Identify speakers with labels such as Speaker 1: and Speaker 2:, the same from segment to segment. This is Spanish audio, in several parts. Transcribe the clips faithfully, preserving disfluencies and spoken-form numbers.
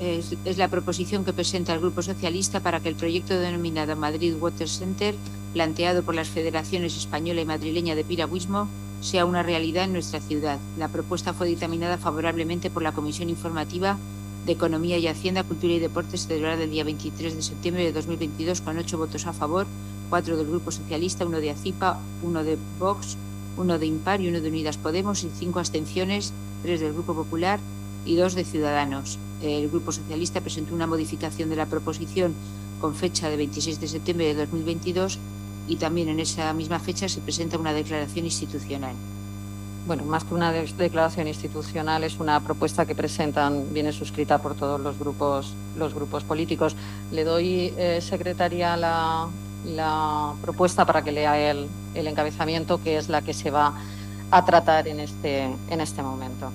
Speaker 1: es, es la proposición que presenta el Grupo Socialista para que el proyecto denominado Madrid Water Center, planteado por las federaciones española y madrileña de piragüismo, sea una realidad en nuestra ciudad. La propuesta fue dictaminada favorablemente por la Comisión Informativa de Economía y Hacienda, Cultura y Deportes, celebrada el día veintitrés de septiembre de dos mil veintidós, con ocho votos a favor, cuatro del Grupo Socialista, uno de ACIPA, uno de Vox, uno de Impar y uno de Unidas Podemos, y cinco abstenciones, tres del Grupo Popular y dos de Ciudadanos. El Grupo Socialista presentó una modificación de la proposición con fecha de veintiséis de septiembre de dos mil veintidós y también en esa misma fecha se presenta una declaración institucional.
Speaker 2: Bueno, más que una de declaración institucional, es una propuesta que presentan, viene suscrita por todos los grupos, los grupos políticos. Le doy, eh, secretaria, la, la propuesta para que lea el, el encabezamiento, que es la que se va a tratar en este, en este momento.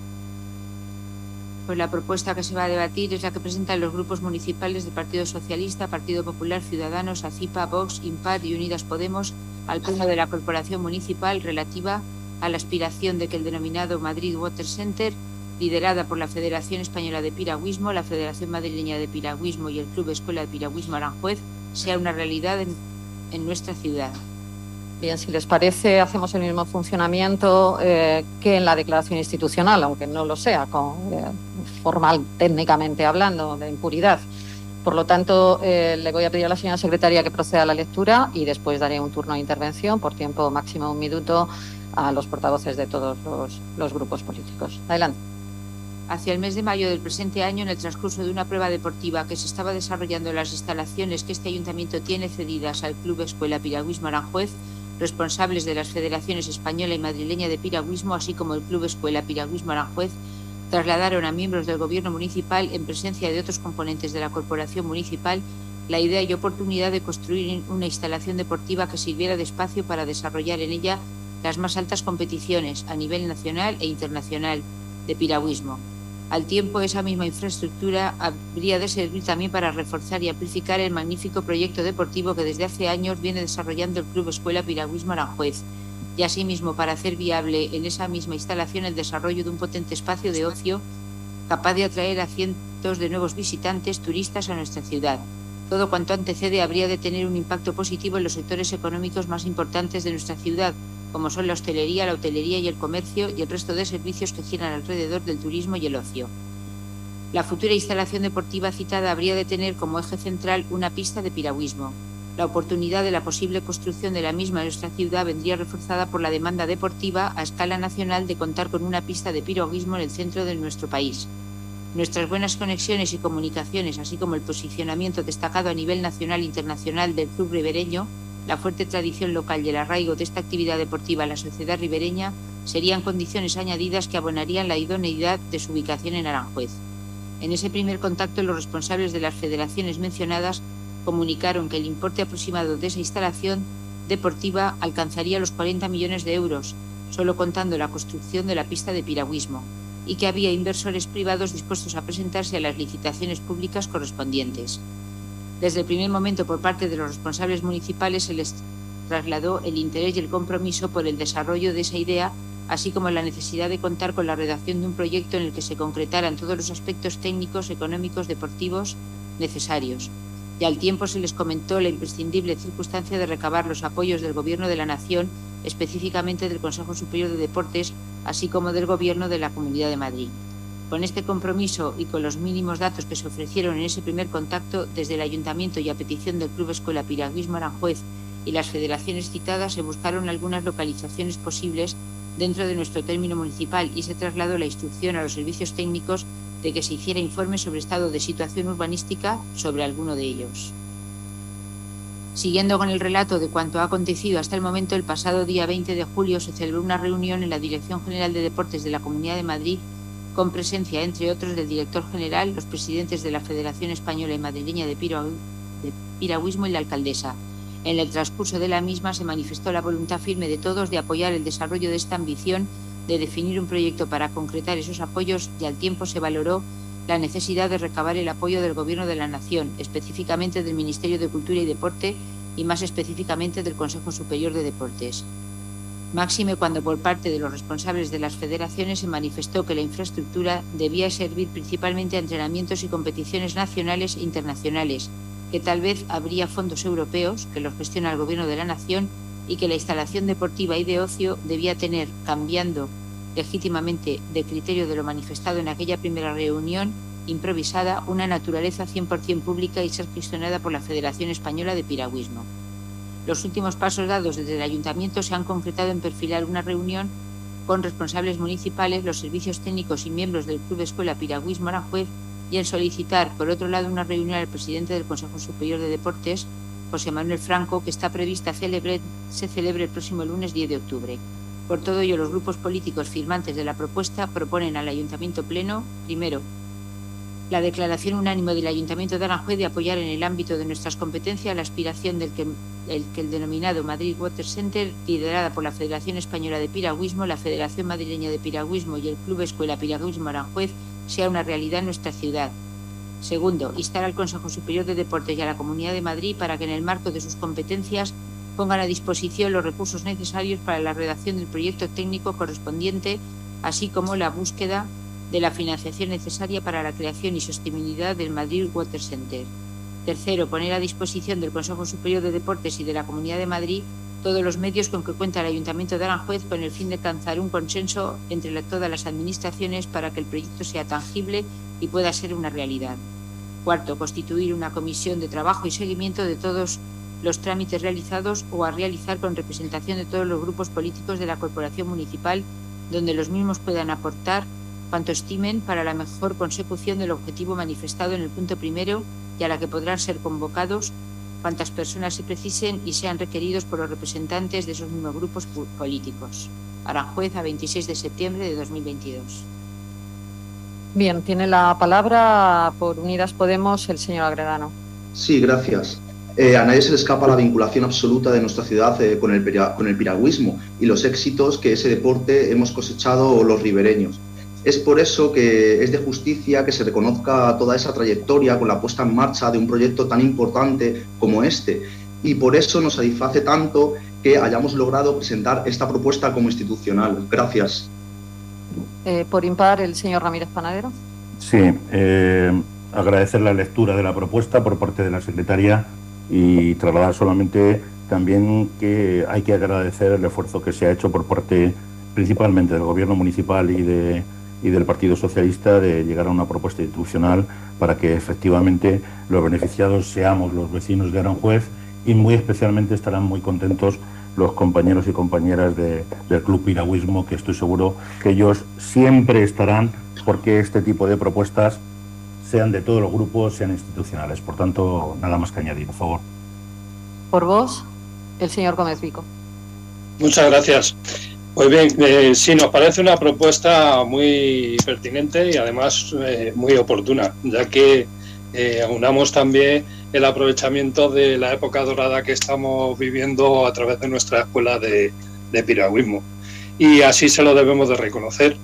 Speaker 1: Pues la propuesta que se va a debatir es la que presentan los grupos municipales del Partido Socialista, Partido Popular, Ciudadanos, ACIPA, Vox, Impar y Unidas Podemos al Pleno de la Corporación Municipal, relativa a la aspiración de que el denominado Madrid Water Center, liderada por la Federación Española de Piragüismo, la Federación Madrileña de Piragüismo y el Club Escuela de Piragüismo Aranjuez, sea una realidad en, en nuestra ciudad.
Speaker 2: Bien, si les parece, hacemos el mismo funcionamiento eh, que en la declaración institucional, aunque no lo sea, con, eh, formal, técnicamente hablando, de impuridad. Por lo tanto, eh, le voy a pedir a la señora secretaria que proceda a la lectura y después daré un turno de intervención por tiempo máximo un minuto a los portavoces de todos los, los grupos políticos. Adelante.
Speaker 1: Hacia el mes de mayo del presente año, en el transcurso de una prueba deportiva que se estaba desarrollando en las instalaciones que este ayuntamiento tiene cedidas al Club Escuela Piragüismo Aranjuez, responsables de las federaciones española y madrileña de piragüismo, así como el Club Escuela Piragüismo Aranjuez, trasladaron a miembros del Gobierno municipal, en presencia de otros componentes de la Corporación Municipal, la idea y oportunidad de construir una instalación deportiva que sirviera de espacio para desarrollar en ella las más altas competiciones a nivel nacional e internacional de piragüismo. Al tiempo, esa misma infraestructura habría de servir también para reforzar y amplificar el magnífico proyecto deportivo que desde hace años viene desarrollando el Club Escuela Piragüismo Aranjuez, y asimismo para hacer viable en esa misma instalación el desarrollo de un potente espacio de ocio capaz de atraer a cientos de nuevos visitantes, turistas a nuestra ciudad. Todo cuanto antecede habría de tener un impacto positivo en los sectores económicos más importantes de nuestra ciudad, como son la hostelería, la hotelería y el comercio y el resto de servicios que giran alrededor del turismo y el ocio. La futura instalación deportiva citada habría de tener como eje central una pista de piragüismo. La oportunidad de la posible construcción de la misma en nuestra ciudad vendría reforzada por la demanda deportiva a escala nacional de contar con una pista de piragüismo en el centro de nuestro país. Nuestras buenas conexiones y comunicaciones, así como el posicionamiento destacado a nivel nacional e internacional del club ribereño, la fuerte tradición local y el arraigo de esta actividad deportiva en la sociedad ribereña serían condiciones añadidas que abonarían la idoneidad de su ubicación en Aranjuez. En ese primer contacto, los responsables de las federaciones mencionadas comunicaron que el importe aproximado de esa instalación deportiva alcanzaría los cuarenta millones de euros, solo contando la construcción de la pista de piragüismo, y que había inversores privados dispuestos a presentarse a las licitaciones públicas correspondientes. Desde el primer momento, por parte de los responsables municipales, se les trasladó el interés y el compromiso por el desarrollo de esa idea, así como la necesidad de contar con la redacción de un proyecto en el que se concretaran todos los aspectos técnicos, económicos, deportivos necesarios. Y al tiempo se les comentó la imprescindible circunstancia de recabar los apoyos del Gobierno de la Nación, específicamente del Consejo Superior de Deportes, así como del Gobierno de la Comunidad de Madrid. Con este compromiso y con los mínimos datos que se ofrecieron en ese primer contacto, desde el Ayuntamiento y a petición del Club Escuela Piragüismo Aranjuez y las federaciones citadas, se buscaron algunas localizaciones posibles dentro de nuestro término municipal y se trasladó la instrucción a los servicios técnicos de que se hiciera informe sobre estado de situación urbanística sobre alguno de ellos. Siguiendo con el relato de cuanto ha acontecido hasta el momento, el pasado día veinte de julio se celebró una reunión en la Dirección General de Deportes de la Comunidad de Madrid, con presencia, entre otros, del director general, los presidentes de la Federación Española y Madrileña de, Piragü de Piragüismo y la alcaldesa. En el transcurso de la misma se manifestó la voluntad firme de todos de apoyar el desarrollo de esta ambición, de definir un proyecto para concretar esos apoyos, y al tiempo se valoró la necesidad de recabar el apoyo del Gobierno de la Nación, específicamente del Ministerio de Cultura y Deporte y más específicamente del Consejo Superior de Deportes. máxime cuando por parte de los responsables de las federaciones se manifestó que la infraestructura debía servir principalmente a entrenamientos y competiciones nacionales e internacionales, que tal vez habría fondos europeos, que los gestiona el Gobierno de la Nación, y que la instalación deportiva y de ocio debía tener, cambiando legítimamente de criterio de lo manifestado en aquella primera reunión improvisada, una naturaleza cien por cien pública y ser gestionada por la Federación Española de Piragüismo. Los últimos pasos dados desde el Ayuntamiento se han concretado en perfilar una reunión con responsables municipales, los servicios técnicos y miembros del Club Escuela Piragüismo Aranjuez, y en solicitar, por otro lado, una reunión al presidente del Consejo Superior de Deportes, José Manuel Franco, que está prevista celebre, se celebre el próximo lunes diez de octubre. Por todo ello, los grupos políticos firmantes de la propuesta proponen al Ayuntamiento Pleno, primero, la declaración unánime del Ayuntamiento de Aranjuez de apoyar en el ámbito de nuestras competencias la aspiración del que el, que el denominado Madrid Water Center, liderada por la Federación Española de Piragüismo, la Federación Madrileña de Piragüismo y el Club Escuela Piragüismo Aranjuez, sea una realidad en nuestra ciudad. Segundo, instar al Consejo Superior de Deportes y a la Comunidad de Madrid para que en el marco de sus competencias pongan a disposición los recursos necesarios para la redacción del proyecto técnico correspondiente, así como la búsqueda de la financiación necesaria para la creación y sostenibilidad del Madrid Water Center. Tercero, poner a disposición del Consejo Superior de Deportes y de la Comunidad de Madrid todos los medios con que cuenta el Ayuntamiento de Aranjuez con el fin de alcanzar un consenso entre la, todas las administraciones para que el proyecto sea tangible y pueda ser una realidad. Cuarto, constituir una comisión de trabajo y seguimiento de todos los trámites realizados o a realizar con representación de todos los grupos políticos de la Corporación Municipal, donde los mismos puedan aportar cuanto estimen para la mejor consecución del objetivo manifestado en el punto primero y a la que podrán ser convocados cuantas personas se precisen y sean requeridos por los representantes de esos mismos grupos políticos. Aranjuez, a veintiséis de septiembre de dos mil veintidós.
Speaker 2: Bien, tiene la palabra por Unidas Podemos el señor Agredano.
Speaker 3: Sí, gracias. Eh, a nadie se le escapa la vinculación absoluta de nuestra ciudad eh, con, el, con el piragüismo y los éxitos que ese deporte hemos cosechado los ribereños. Es por eso que es de justicia que se reconozca toda esa trayectoria con la puesta en marcha de un proyecto tan importante como este. Y por eso nos satisface tanto que hayamos logrado presentar esta propuesta como institucional. Gracias.
Speaker 2: Eh, por impar, el señor Ramírez Panadero.
Speaker 4: Sí, eh, agradecer la lectura de la propuesta por parte de la secretaria y trasladar solamente también que hay que agradecer el esfuerzo que se ha hecho por parte principalmente del Gobierno municipal y de y del Partido Socialista de llegar a una propuesta institucional para que efectivamente los beneficiados seamos los vecinos de Aranjuez, y muy especialmente estarán muy contentos los compañeros y compañeras de, del Club Piragüismo, que estoy seguro que ellos siempre estarán porque este tipo de propuestas sean de todos los grupos, sean institucionales. Por tanto, nada más que añadir, por favor.
Speaker 2: Por vos, el señor Gómez Vico. Muchas
Speaker 5: gracias. Pues bien, eh, sí, nos parece una propuesta muy pertinente y además eh, muy oportuna, ya que eh, aunamos también el aprovechamiento de la época dorada que estamos viviendo a través de nuestra escuela de, de piragüismo. Y así se lo debemos de reconocer,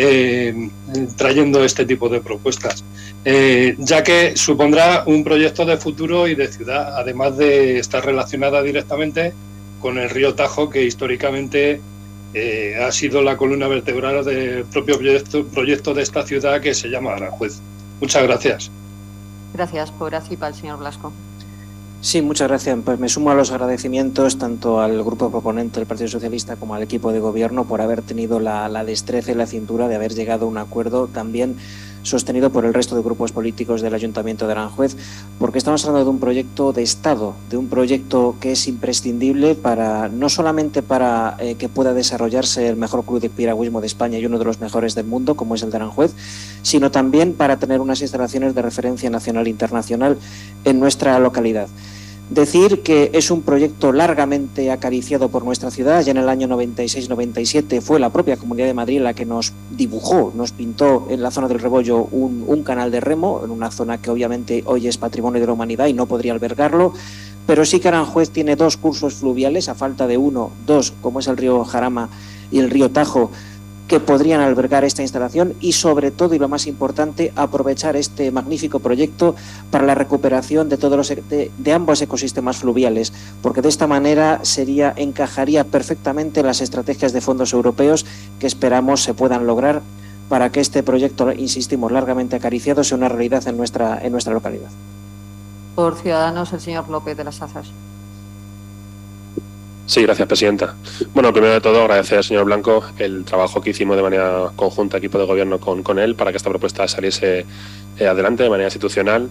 Speaker 5: eh, trayendo este tipo de propuestas, eh, ya que supondrá un proyecto de futuro y de ciudad, además de estar relacionada directamente con el río Tajo, que históricamente Eh, ha sido la columna vertebral del propio proyecto, proyecto de esta ciudad que se llama Aranjuez. Muchas gracias.
Speaker 2: Gracias. Por ACIPA, el señor Blasco.
Speaker 6: Sí, muchas gracias. Pues me sumo a los agradecimientos tanto al grupo proponente del Partido Socialista como al equipo de gobierno por haber tenido la, la destreza y la cintura de haber llegado a un acuerdo también sostenido por el resto de grupos políticos del Ayuntamiento de Aranjuez, porque estamos hablando de un proyecto de Estado, de un proyecto que es imprescindible para no solamente para eh, que pueda desarrollarse el mejor club de piragüismo de España y uno de los mejores del mundo, como es el de Aranjuez, sino también para tener unas instalaciones de referencia nacional e internacional en nuestra localidad. Decir que es un proyecto largamente acariciado por nuestra ciudad. Ya en el año noventa y seis noventa y siete fue la propia Comunidad de Madrid la que nos dibujó, nos pintó en la zona del Rebollo un, un canal de remo, en una zona que obviamente hoy es patrimonio de la humanidad y no podría albergarlo, pero sí que Aranjuez tiene dos cursos fluviales, a falta de uno, dos, como es el río Jarama y el río Tajo, que podrían albergar esta instalación y, sobre todo, y lo más importante, aprovechar este magnífico proyecto para la recuperación de todos los de, de ambos ecosistemas fluviales, porque de esta manera sería encajaría perfectamente las estrategias de fondos europeos que esperamos se puedan lograr para que este proyecto, insistimos, largamente acariciado, sea una realidad en nuestra en nuestra localidad.
Speaker 2: Por Ciudadanos, el señor López de las Azas.
Speaker 7: Sí, gracias, presidenta. Bueno, primero de todo, agradecer al señor Blanco el trabajo que hicimos de manera conjunta, equipo de gobierno, con, con él, para que esta propuesta saliese eh, adelante de manera institucional.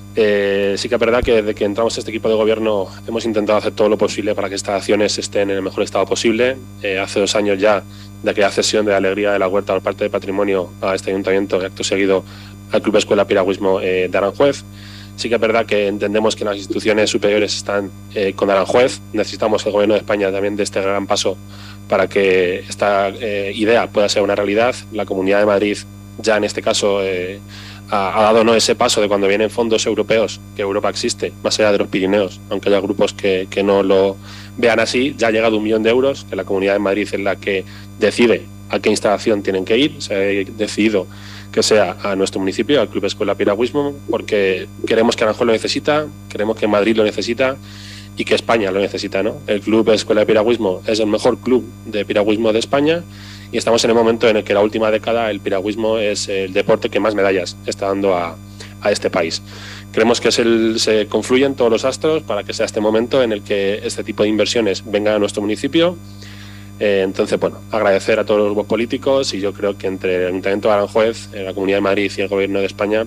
Speaker 7: Eh, sí que es verdad que desde que entramos a este equipo de gobierno hemos intentado hacer todo lo posible para que estas acciones estén en el mejor estado posible. Eh, hace dos años ya de aquella cesión de la alegría de la huerta por parte de Patrimonio a este ayuntamiento y acto seguido al Club Escuela Piragüismo eh, de Aranjuez. Sí que es verdad que entendemos que las instituciones superiores están eh, con Aranjuez. Necesitamos el Gobierno de España también de este gran paso para que esta eh, idea pueda ser una realidad. La Comunidad de Madrid ya en este caso eh, ha, ha dado no ese paso de cuando vienen fondos europeos, que Europa existe, más allá de los Pirineos, aunque haya grupos que, que no lo vean así. Ya ha llegado un millón de euros, que la Comunidad de Madrid es la que decide a qué instalación tienen que ir. Se ha decidido que sea a nuestro municipio, al Club Escuela Piragüismo, porque queremos que Aranjuez lo necesita, queremos que Madrid lo necesita y que España lo necesita, ¿no? El Club Escuela de Piragüismo es el mejor club de piragüismo de España y estamos en el momento en el que la última década el piragüismo es el deporte que más medallas está dando a, a este país. Creemos que es el, se confluyen todos los astros para que sea este momento en el que este tipo de inversiones vengan a nuestro municipio. Eh, entonces, bueno, agradecer a todos los grupos políticos y yo creo que entre el Ayuntamiento de Aranjuez, la Comunidad de Madrid y el Gobierno de España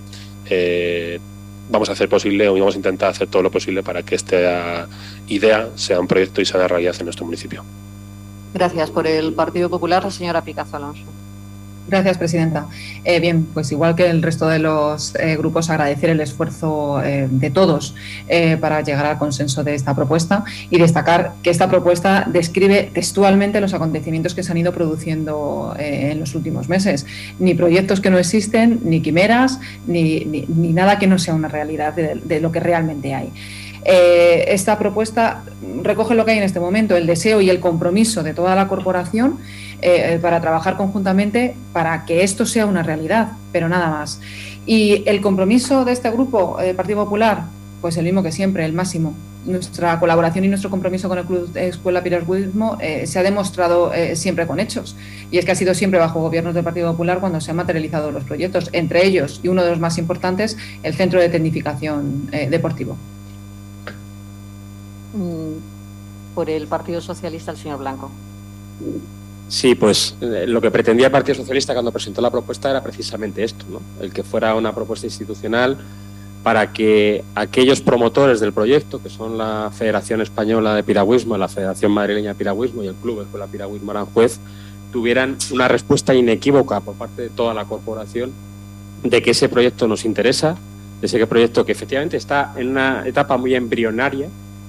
Speaker 7: eh, vamos a hacer posible o vamos a intentar hacer todo lo posible para que esta idea sea un proyecto y sea una realidad en nuestro municipio.
Speaker 2: Gracias. Por el Partido Popular, la señora Picazo Alonso.
Speaker 8: Gracias, presidenta. Eh, bien, pues igual que el resto de los eh, grupos, agradecer el esfuerzo eh, de todos eh, para llegar al consenso de esta propuesta y destacar que esta propuesta describe textualmente los acontecimientos que se han ido produciendo eh, en los últimos meses. Ni proyectos que no existen, ni quimeras, ni, ni, ni nada que no sea una realidad de, de lo que realmente hay. Eh, esta propuesta recoge lo que hay en este momento, el deseo y el compromiso de toda la corporación eh, para trabajar conjuntamente para que esto sea una realidad, pero nada más. Y el compromiso de este grupo, el eh, Partido Popular, pues el mismo que siempre, el máximo. Nuestra colaboración y nuestro compromiso con el Club Escuela Piragüismo eh, se ha demostrado eh, siempre con hechos, y es que ha sido siempre bajo gobiernos del Partido Popular cuando se han materializado los proyectos, entre ellos, y uno de los más importantes, el Centro de Tecnificación eh, Deportivo.
Speaker 2: Por el Partido Socialista, el señor Blanco.
Speaker 9: Sí, pues eh, lo que pretendía el Partido Socialista cuando presentó la propuesta era precisamente esto, ¿no? El que fuera una propuesta institucional para que aquellos promotores del proyecto, que son la Federación Española de Piragüismo, la Federación Madrileña de Piragüismo y el Club Escuela Piragüismo Aranjuez, tuvieran una respuesta inequívoca por parte de toda la corporación de que ese proyecto nos interesa, de ese proyecto que efectivamente está en una etapa muy embrionaria,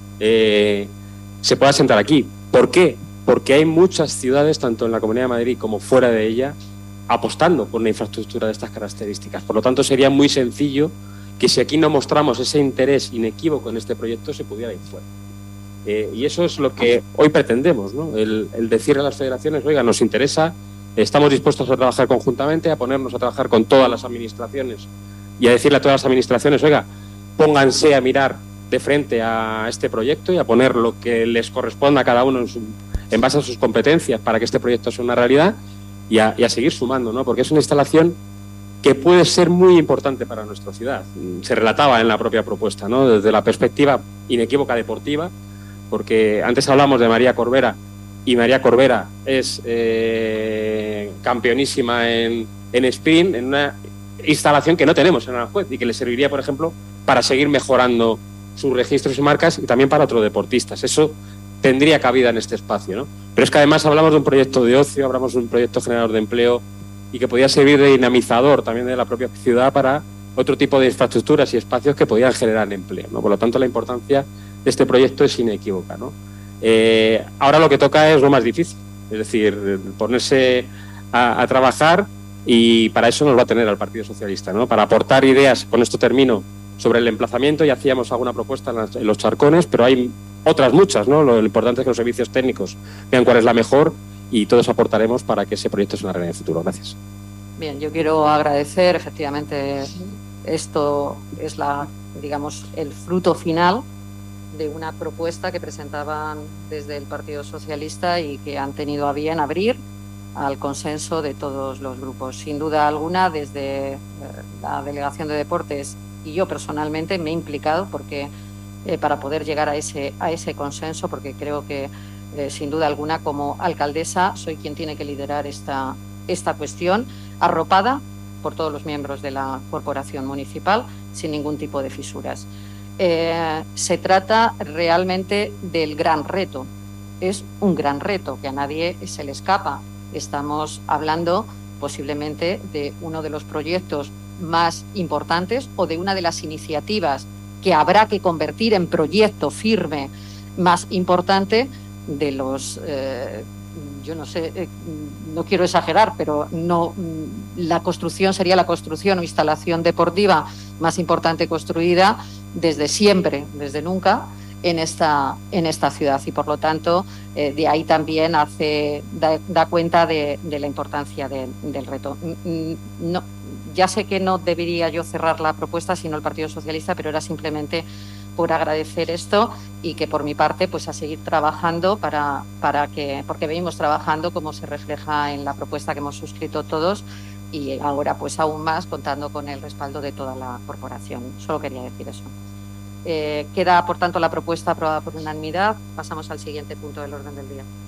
Speaker 9: Eh, se pueda sentar aquí. ¿Por qué? Porque hay muchas ciudades, tanto en la Comunidad de Madrid como fuera de ella, apostando por una infraestructura de estas características. Por lo tanto, sería muy sencillo que si aquí no mostramos ese interés inequívoco en este proyecto, se pudiera ir fuera. Eh, y eso es lo que hoy pretendemos, ¿no? El, el decirle a las federaciones, oiga, nos interesa, estamos dispuestos a trabajar conjuntamente, a ponernos a trabajar con todas las administraciones y a decirle a todas las administraciones, oiga, pónganse a mirar de frente a este proyecto y a poner lo que les corresponda a cada uno en, su, en base a sus competencias para que este proyecto sea una realidad y a, y a seguir sumando, ¿no? Porque es una instalación que puede ser muy importante para nuestra ciudad. Se relataba en la propia propuesta, ¿no? Desde la perspectiva inequívoca deportiva, porque antes hablamos de María Corbera y María Corbera es eh, campeonísima en, en sprint, en una instalación que no tenemos en Aranjuez y que le serviría, por ejemplo, para seguir mejorando sus registros y marcas y también para otros deportistas. Eso tendría cabida en este espacio, ¿no? Pero es que además hablamos de un proyecto de ocio, hablamos de un proyecto generador de empleo y que podía servir de dinamizador también de la propia ciudad para otro tipo de infraestructuras y espacios que podían generar empleo, ¿no? Por lo tanto, la importancia de este proyecto es inequívoca, ¿no? Eh, ahora lo que toca es lo más difícil, es decir, ponerse a, a trabajar, y para eso nos va a tener al Partido Socialista, ¿no? Para aportar ideas, con esto termino, sobre el emplazamiento. Ya hacíamos alguna propuesta en, las, en los charcones, pero hay otras muchas, ¿no? Lo importante es que los servicios técnicos vean cuál es la mejor y todos aportaremos para que ese proyecto sea una realidad en el futuro. Gracias.
Speaker 2: Bien, yo quiero agradecer, efectivamente, esto es la, digamos, el fruto final de una propuesta que presentaban desde el Partido Socialista y que han tenido a bien abrir al consenso de todos los grupos. Sin duda alguna, desde la Delegación de Deportes y yo personalmente me he implicado porque eh, para poder llegar a ese, a ese consenso, porque creo que eh, sin duda alguna como alcaldesa soy quien tiene que liderar esta, esta cuestión, arropada por todos los miembros de la corporación municipal sin ningún tipo de fisuras. Eh, se trata realmente del gran reto. Es un gran reto que a nadie se le escapa. Estamos hablando posiblemente de uno de los proyectos más importantes o de una de las iniciativas que habrá que convertir en proyecto firme más importante de los, eh, yo no sé, eh, no quiero exagerar, pero no, la construcción sería la construcción o instalación deportiva más importante construida desde siempre, desde nunca, en esta, en esta ciudad y por lo tanto eh, de ahí también hace, da, da cuenta de, de la importancia de, del reto. No, ya sé que no debería yo cerrar la propuesta sino el Partido Socialista, pero era simplemente por agradecer esto y que por mi parte pues a seguir trabajando para, para que, porque venimos trabajando como se refleja en la propuesta que hemos suscrito todos y ahora pues aún más contando con el respaldo de toda la corporación. Solo quería decir eso. Eh, queda, por tanto, la propuesta aprobada por unanimidad. Pasamos al siguiente punto del orden del día.